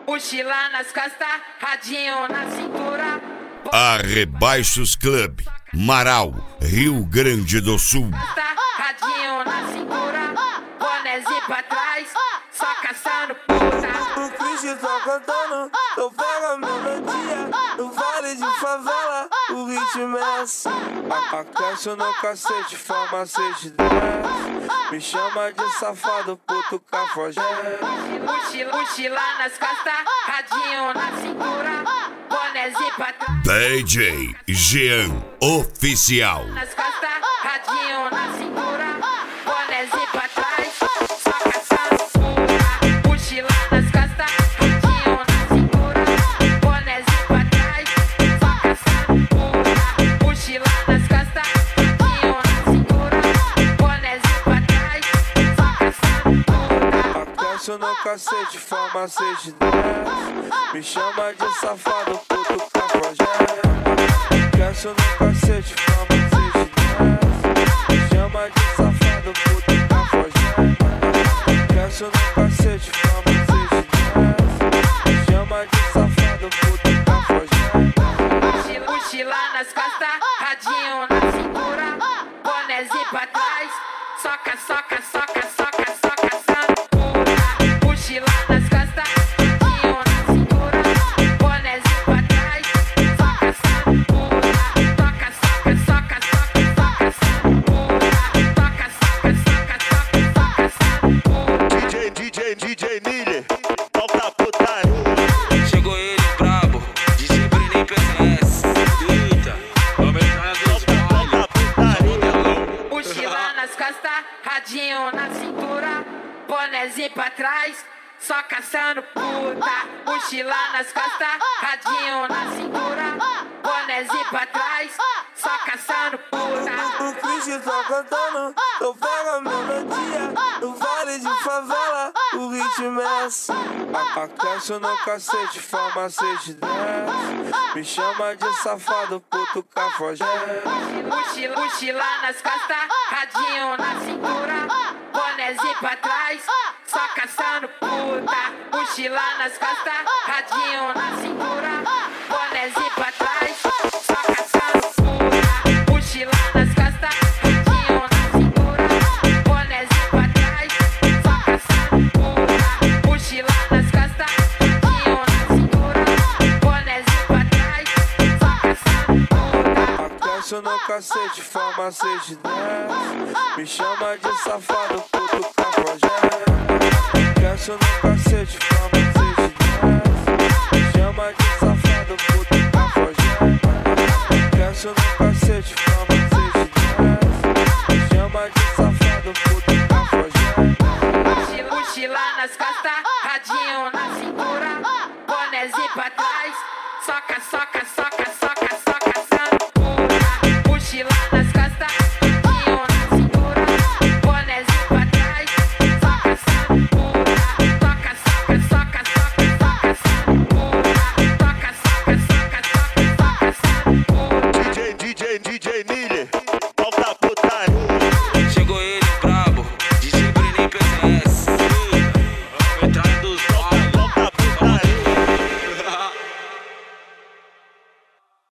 mochila nas costas, radinho na cintura. Arrebaixos Club, Marau, Rio Grande do Sul. Radinho na cintura, bonezinho pra trás, só caçando puta. O Cristo tá cantando, eu pego a melodia. No vale de favela, o ritmo é assim. Aquece no cacete, farmacete 10. Me chama de safado, puto cafajé. Mochila nas costas, radinho na cintura, bonezinho pra trás. DJ Jean Oficial. Nas costas, radinho na cintura, bonezinho pra trás, só caçando puta. Mochila nas costas, radinho na cintura, bonezinho pra trás, só caçando puta. Mochila nas costas, radinho na cintura, bonezinho pra trás, só caçando puta. Aquece no cacete, farmacete 10. Me chama de safado, puto cafajé. Aquece no cacete, farmacete 10. Me chama de safado, puto cafajé. Aquece no cacete, farmacete 10. Me chama de safado, puto cafajé. Mochila nas costas, radinho na cintura, bonezinho pra trás, soca, soca, soca, soca, soca, caçando puta. Mochila nas costas, radinho na cintura, bonezinho pra trás, só caçando puta. Toca, soca, soca, soca, só caçando puta. Toca, soca, soca, soca, só caçando puta. DJ Nile, toca putaria. Chegou ele brabo, DJ Bruninho PCS. Eita, Mochila nas costas, radinho na cintura, bonezinho pra trás, só caçando puta. Mochila nas costas, radinho na cintura, bonezinho pra trás, só caçando puta. O Cristo tá cantando, eu pego a melodia. No vale de favela, o ritmo é assim. Aquece no cacete, farmacete 10. Me chama de safado, puto cafajé. Mochila nas costas, radinho na cintura, bonezinho pra trás, só caçando puta. Mochila nas costas, radinho na cintura, bonezinho pra trás, só caçando puta. Mochila nas costas, radinho na cintura, bonezinho pra trás, só caçando puta. Mochila nas costas, radinho na cintura, bonezinho pra trás, só caçando puta. Aquece no cacete, farmacete 10. Me chama de safado, puto cafajé. Aquece no cacete, farmacete 10. Me chama de safado, puto cafajé. Aquece no cacete, farmacete 10. Me chama de safado, puto cafajé. Mochila nas costas, radinho na cintura, bonezinho pra trás, soca, soca, soca, soca, soca, caçando puta. Mochila nas costas, radinho na cintura, bonezinho pra trás, só caçando puta. Toca, soca, soca, soca, soca, caçando puta. Toca, soca, soca, soca, soca, caçando puta. DJ Nile,